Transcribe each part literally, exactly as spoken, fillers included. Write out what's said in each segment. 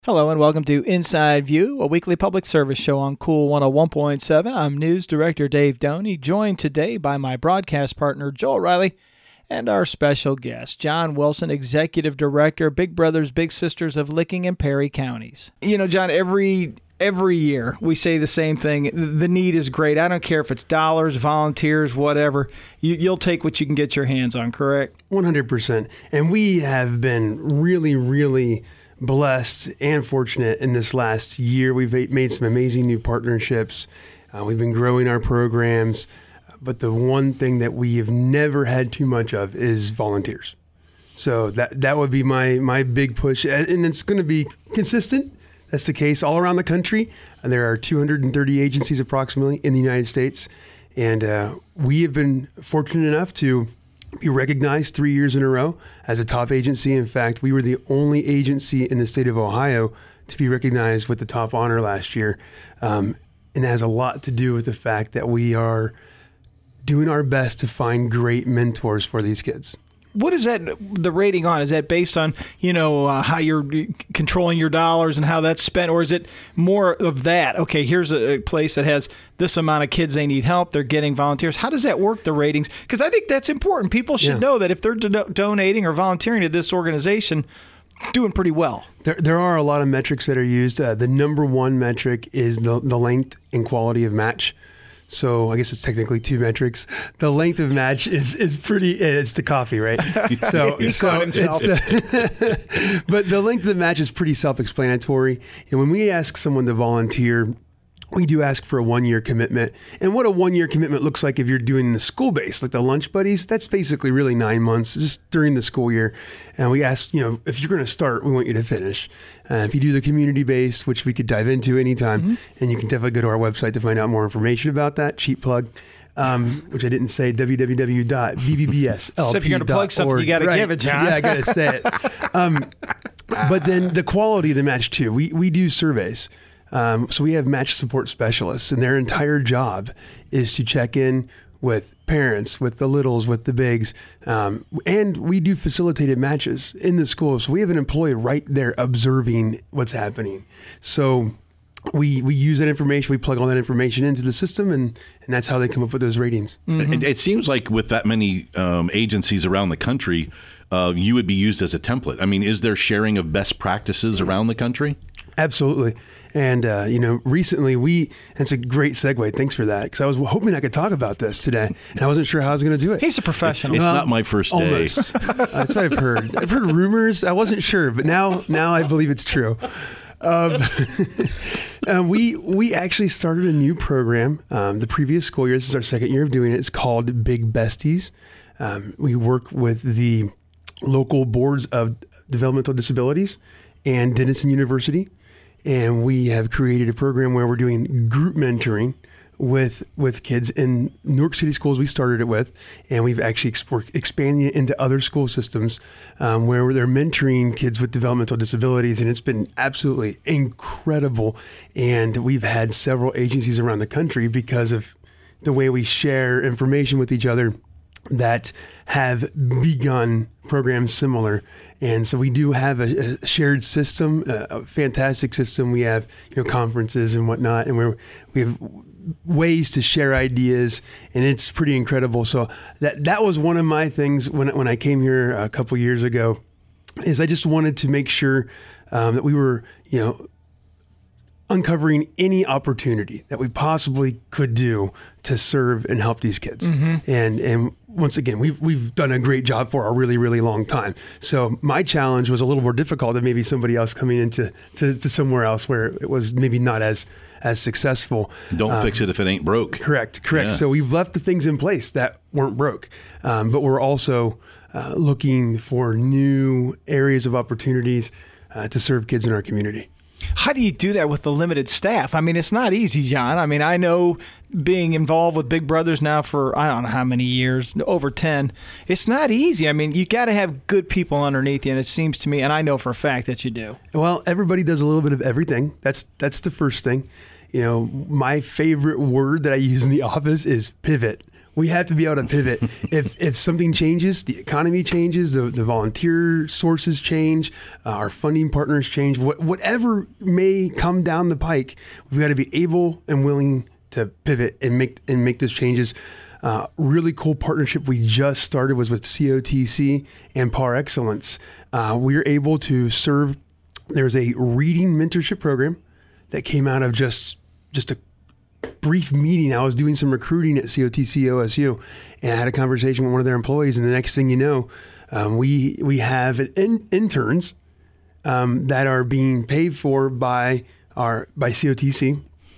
Hello and welcome to Inside View, a weekly public service show on Cool one oh one point seven. I'm News Director Dave Doney, joined today by my broadcast partner Joel Riley and our special guest, John Wilson, Executive Director, Big Brothers Big Sisters of Licking and Perry Counties. You know, John, every every year we say the same thing. The need is great. I don't care if it's dollars, volunteers, whatever. You, you'll take what you can get your hands on, correct? one hundred percent. And we have been really, really blessed and fortunate in this last year. We've made some amazing new partnerships. Uh, we've been growing our programs. But the one thing that we have never had too much of is volunteers. So that that would be my my big push. And it's going to be consistent. That's the case all around the country. And there are two hundred thirty agencies approximately in the United States. And uh, we have been fortunate enough to be recognized three years in a row as a top agency. In fact, we were the only agency in the state of Ohio to be recognized with the top honor last year. Um, and it has a lot to do with the fact that we are doing our best to find great mentors for these kids. What is that, the rating on? Is that based on, you know, uh, how you're controlling your dollars and how that's spent? Or is it more of that? Okay, here's a place that has this amount of kids, they need help, they're getting volunteers. How does that work, the ratings? Because I think that's important. People should yeah. know that if they're do- donating or volunteering to this organization, doing pretty well. There there are a lot of metrics that are used. Uh, the number one metric is the, the length and quality of match. So I guess it's technically two metrics. The length of match is is pretty. It's the coffee, right? So so it's the, but the length of the match is pretty self-explanatory. And when we ask someone to volunteer, we do ask for a one-year commitment. And what a one-year commitment looks like if you're doing the school-based, like the Lunch Buddies, that's basically really nine months just during the school year. And we ask, you know, if you're going to start, we want you to finish. Uh, if you do the community-based, which we could dive into anytime, mm-hmm. and you can definitely go to our website to find out more information about that, cheap plug, um, which I didn't say, w w w dot v b b s l p dot org. So if you're going to plug something, you got to right. give it, John. Yeah, I got to say it. Um, but then the quality of the match, too. We, we do surveys. Um, so we have match support specialists, and their entire job is to check in with parents, with the littles, with the bigs. Um, and we do facilitated matches in the school. So we have an employee right there observing what's happening. So we we use that information, we plug all that information into the system, and, and that's how they come up with those ratings. Mm-hmm. It, it seems like with that many um, agencies around the country, uh, you would be used as a template. I mean, is there sharing of best practices around the country? Absolutely. And, uh, you know, recently we, and it's a great segue. Thanks for that. Because I was hoping I could talk about this today, and I wasn't sure how I was going to do it. He's a professional. It's well, not my first day. Almost. uh, that's what I've heard. I've heard rumors. I wasn't sure, but now now I believe it's true. Um, uh, we we actually started a new program um, the previous school year. This is our second year of doing it. It's called Big Besties. Um, we work with the local boards of developmental disabilities and Denison University. And we have created a program where we're doing group mentoring with with kids in Newark City schools. We started it with, and we've actually exp- expanded it into other school systems um, where they're mentoring kids with developmental disabilities, and it's been absolutely incredible. And we've had several agencies around the country because of the way we share information with each other that have begun programs similar. And so we do have a, a shared system, a, a fantastic system. We have, you know, conferences and whatnot, and we're, we have ways to share ideas, and it's pretty incredible. So that that was one of my things when, when I came here a couple years ago, is I just wanted to make sure um, that we were, you know, uncovering any opportunity that we possibly could do to serve and help these kids. Mm-hmm. And and once again, we've we've done a great job for a really, really long time. So my challenge was a little more difficult than maybe somebody else coming into to, to somewhere else where it was maybe not as as successful. Don't um, fix it if it ain't broke. Correct, correct. Yeah. So we've left the things in place that weren't broke, um, but we're also uh, looking for new areas of opportunities uh, to serve kids in our community. How do you do that with the limited staff? I mean, it's not easy, John. I mean, I know being involved with Big Brothers now for, I don't know how many years, over ten, it's not easy. I mean, you got to have good people underneath you, and it seems to me, and I know for a fact that you do. Well, everybody does a little bit of everything. That's that's the first thing. You know, my favorite word that I use in the office is pivot. We have to be able to pivot. if if something changes, the economy changes, the, the volunteer sources change, uh, our funding partners change, what, whatever may come down the pike, we've got to be able and willing to pivot and make and make those changes. Uh, really cool partnership we just started was with C O T C and Par Excellence. Uh, we were able to serve. There's a reading mentorship program that came out of just just a brief meeting. I was doing some recruiting at C O T C O S U, and I had a conversation with one of their employees. And the next thing you know, um, we we have in, interns um, that are being paid for by our by C O T C,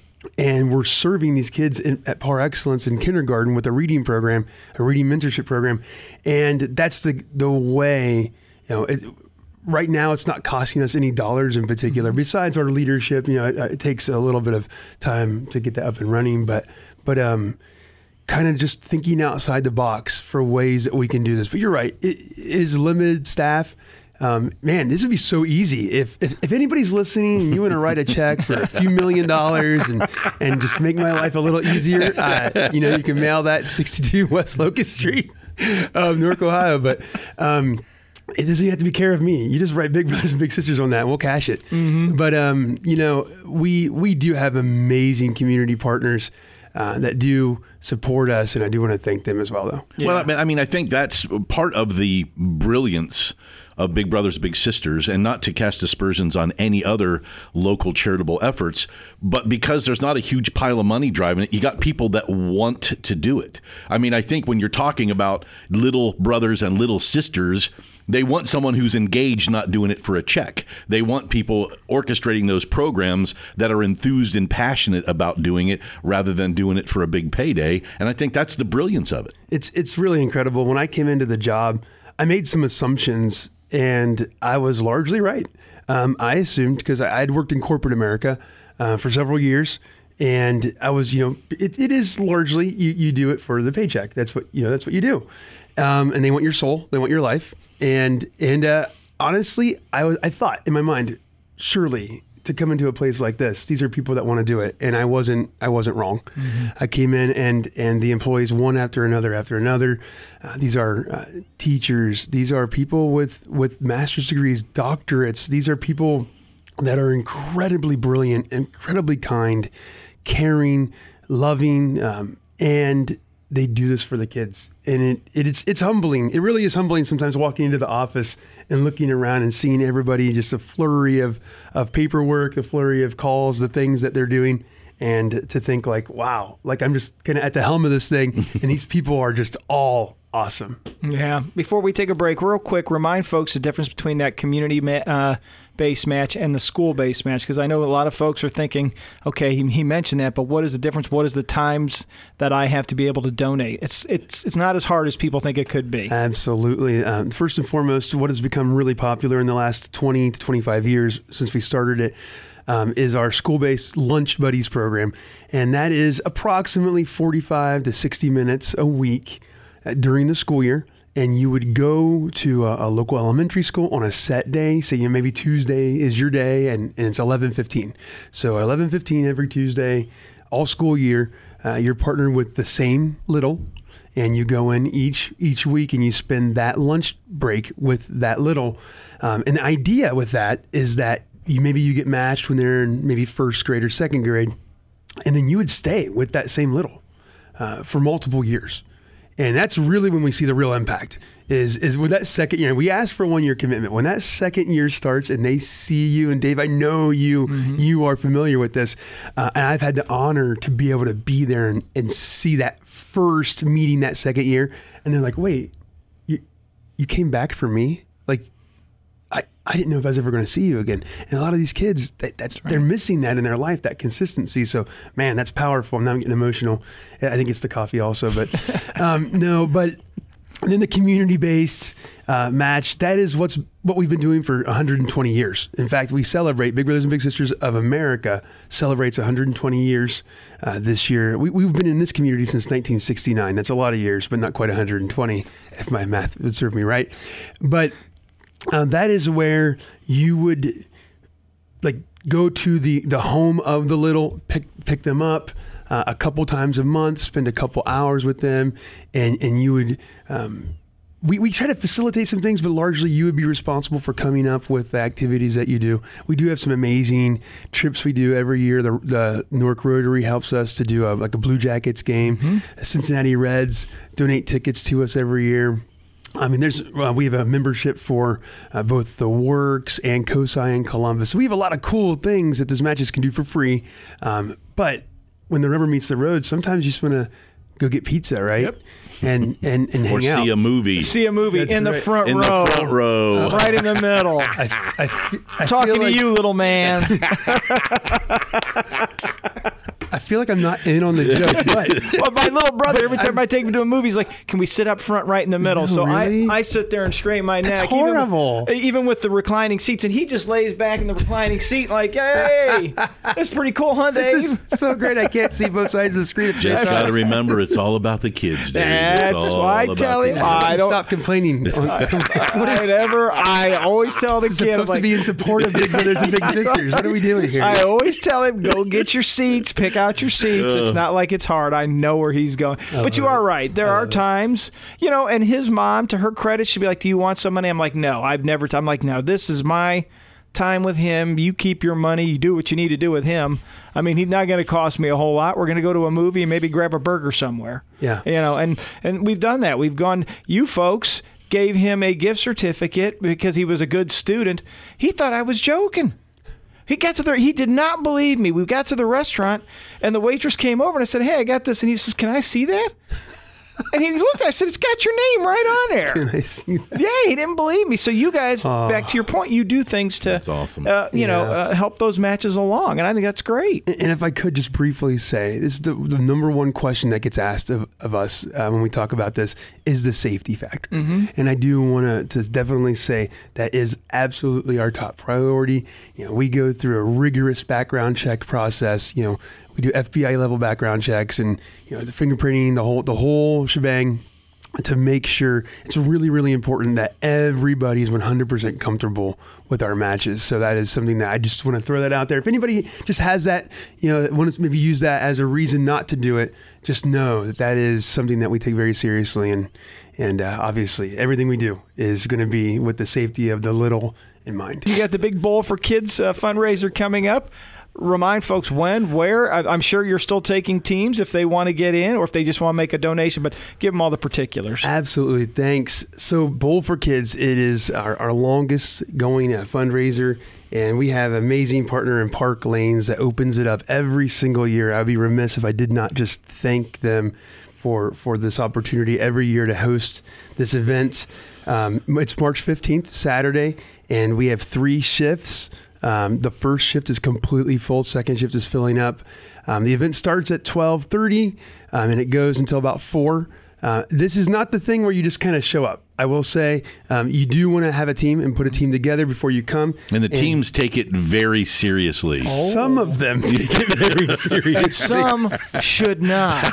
and we're serving these kids in, at Par Excellence in kindergarten with a reading program, a reading mentorship program, and that's the the way. You know, it, right now it's not costing us any dollars in particular. Besides our leadership, you know, it, it takes a little bit of time to get that up and running, but but um, kind of just thinking outside the box for ways that we can do this. But you're right, it is limited staff. Um, man, this would be so easy. If, if if anybody's listening and you want to write a check for a few million dollars and, and just make my life a little easier, uh, you know, you can mail that sixty-two West Locust Street, um, Newark, Ohio. But um, it doesn't have to be care of me. You just write Big Brothers and Big Sisters on that and we'll cash it. Mm-hmm. But, um, you know, we we do have amazing community partners uh, that do support us, and I do want to thank them as well, though. Yeah. Well, I mean, I mean, I think that's part of the brilliance of Big Brothers Big Sisters, and not to cast aspersions on any other local charitable efforts, but because there's not a huge pile of money driving it, you got people that want to do it. I mean, I think when you're talking about little brothers and little sisters, they want someone who's engaged, not doing it for a check. They want people orchestrating those programs that are enthused and passionate about doing it rather than doing it for a big payday. And I think that's the brilliance of it. It's it's really incredible. When I came into the job, I made some assumptions, and I was largely right. Um, I assumed, because I had worked in corporate America uh, for several years, and I was, you know, it, it is largely you, you do it for the paycheck. That's what you know. That's what you do, um, and they want your soul, they want your life, and and uh, honestly, I was I thought in my mind, surely to come into a place like this, these are people that want to do it, and I wasn't I wasn't wrong. Mm-hmm. I came in, and and the employees, one after another after another. Uh, these are uh, teachers. These are people with with master's degrees, doctorates. These are people that are incredibly brilliant, incredibly kind, caring, loving, um, and they do this for the kids. And it, it it's it's humbling. It really is humbling sometimes walking into the office and looking around and seeing everybody, just a flurry of, of paperwork, the flurry of calls, the things that they're doing. And to think like, wow, like I'm just kind of at the helm of this thing, and these people are just all awesome. Yeah. Before we take a break, real quick, remind folks the difference between that community ma- uh, based match and the school-based match, because I know a lot of folks are thinking, okay, he, he mentioned that, but what is the difference? What is the times that I have to be able to donate? It's it's it's not as hard as people think it could be. Absolutely. Um, first and foremost, what has become really popular in the last twenty to twenty-five years since we started it um, is our school-based Lunch Buddies program, and that is approximately forty-five to sixty minutes a week uh, during the school year. And you would go to a, a local elementary school on a set day. Say, you know, maybe Tuesday is your day, and, and it's eleven fifteen. So eleven fifteen every Tuesday, all school year, uh, you're partnered with the same little, and you go in each each week and you spend that lunch break with that little. Um, and the idea with that is that you maybe you get matched when they're in maybe first grade or second grade, and then you would stay with that same little uh, for multiple years. And that's really when we see the real impact is, is with that second year. We ask for a one year commitment. When that second year starts and they see you, and Dave, I know you, mm-hmm. you are familiar with this. Uh, and I've had the honor to be able to be there and, and see that first meeting that second year. And they're like, wait, you, you came back for me? Like, I, I didn't know if I was ever going to see you again. And a lot of these kids, that, that's, that's right. They're missing that in their life, that consistency. So, man, that's powerful. Now I'm getting emotional. I think it's the coffee also, but um, no, but then the community-based uh, match, that is what's what we've been doing for one hundred twenty years. In fact, we celebrate, Big Brothers and Big Sisters of America celebrates one hundred twenty years uh, this year. We, we've been in this community since nineteen sixty-nine. That's a lot of years, but not quite one hundred twenty, if my math would serve me right. But Uh, that is where you would like go to the, the home of the little, pick pick them up uh, a couple times a month, spend a couple hours with them, and and you would. Um, We, we try to facilitate some things, but largely you would be responsible for coming up with the activities that you do. We do have some amazing trips we do every year. The, the Newark Rotary helps us to do a, like a Blue Jackets game. Mm-hmm. Cincinnati Reds donate tickets to us every year. I mean, there's uh, we have a membership for uh, both the Works and COSI in Columbus. So we have a lot of cool things that those matches can do for free. Um, but when the rubber meets the road, sometimes you just want to go get pizza, right? Yep. And and and hang or see out. a movie. See a movie That's in the right. front in row. the front row. Uh, right in the middle. I, I, I Talking feel to like, you, little man. I feel like I'm not in on the joke, but Well, my little brother, every time I take him to a movie, he's like, "Can we sit up front, right in the middle?" No, so really? I, I sit there and straighten my That's neck. horrible. Even, even with the reclining seats, and he just lays back in the reclining seat, like, "Hey, that's pretty cool, huh, Dave?" this is so great. I can't see both sides of the screen at the same Just time. got to remember, it's all about the kids, Dave. It's That's all why I about tell the him. kids. I don't. Stop complaining. On, what is Whatever. I always tell the it's kid, I'm supposed like, to be in support of Big Brothers and Big Sisters? What are we doing here? I always tell him, go get your seats, pick out your seats. It's not like it's hard. I know where he's going. But you are right. There are times, you know, and his mom, to her credit, she'd be like, "Do you want some money?" I'm like, "No, I've never." T-. I'm like, "No, this is my time with him. You keep your money. You do what you need to do with him. I mean, he's not going to cost me a whole lot. We're going to go to a movie and maybe grab a burger somewhere." Yeah. You know, and, and we've done that. We've gone, you folks gave him a gift certificate because he was a good student. He thought I was joking. He got to the, he did not believe me. We got to the restaurant and the waitress came over and I said, "Hey, I got this." And he says, "Can I see that?" And he looked, I said, "It's got your name right on there." Can I see that? Yeah, he didn't believe me. So you guys, Oh. back to your point, you do things to, That's awesome. uh, you know, Yeah. uh, help those matches along. And I think that's great. And if I could just briefly say, this is the, the number one question that gets asked of, of us uh, when we talk about this is the safety factor. Mm-hmm. And I do want to definitely say that is absolutely our top priority. You know, we go through a rigorous background check process. You know, we do F B I level background checks and, you know, the fingerprinting, the whole the whole shebang, to make sure. It's really, really important that everybody is one hundred percent comfortable with our matches. So that is something that I just want to throw that out there. If anybody just has that, you know, wants to maybe use that as a reason not to do it, just know that that is something that we take very seriously. And, and uh, obviously everything we do is going to be with the safety of the little in mind. You got the Big Bowl for Kids uh, fundraiser coming up. Remind folks when, where. I, I'm sure you're still taking teams if they want to get in or if they just want to make a donation, but give them all the particulars. Absolutely. Thanks. So Bowl for Kids, it is our, our longest going uh, fundraiser, and we have an amazing partner in Park Lanes that opens it up every single year. I'd be remiss if I did not just thank them for, for this opportunity every year to host this event. Um, it's March fifteenth, Saturday, and we have three shifts. Um, the first shift is completely full. Second shift is filling up. Um, the event starts at twelve thirty um, and it goes until about four. Uh, this is not the thing where you just kind of show up. I will say um, you do want to have a team and put a team together before you come. And the teams take it very seriously. Some of them take it very seriously. Some should not.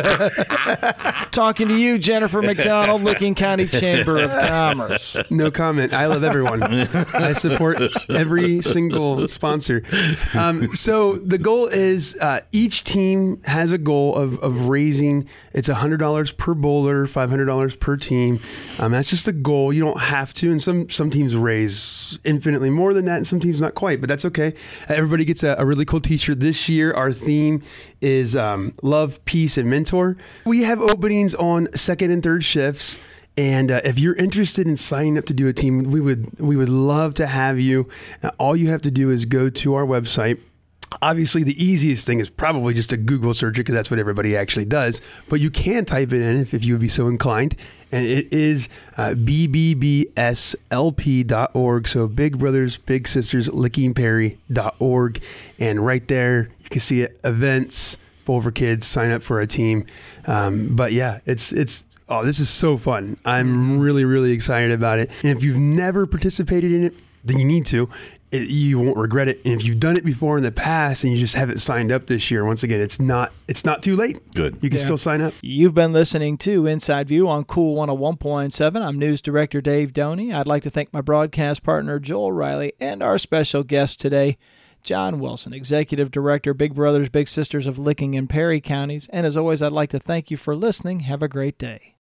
Talking to you, Jennifer McDonald, Licking County Chamber of Commerce. No comment. I love everyone. I support every single sponsor. Um, so the goal is uh, each team has a goal of, of raising. It's one hundred dollars per bowler, five hundred dollars per team. Um, that's just a goal. You don't have to. And some some teams raise infinitely more than that, and some teams not quite, but that's okay. Uh, everybody gets a, a really cool t-shirt. This year, our theme is um, love, peace, and mentor. We have openings on second and third shifts. And uh, if you're interested in signing up to do a team, we would we would love to have you. Uh, all you have to do is go to our website. Obviously, the easiest thing is probably just to Google search it because that's what everybody actually does. But you can type it in if, if you would be so inclined. And it is uh, B B B S L P dot org. So Big Brothers, Big Sisters, Licking Perry dot org. And right there, you can see it, events, Bowl for Kids, sign up for a team. Um, but yeah, it's it's oh, this is so fun. I'm really, really excited about it. And if you've never participated in it, then you need to. it, you won't regret it. And if you've done it before in the past and you just haven't signed up this year, once again, it's not it's not too late. Good. You can Yeah. still sign up. You've been listening to Inside View on Cool one oh one point seven. I'm News Director Dave Doney. I'd like to thank my broadcast partner, Joel Riley, and our special guest today, John Wilson, Executive Director, Big Brothers Big Sisters of Licking and Perry Counties. And as always, I'd like to thank you for listening. Have a great day.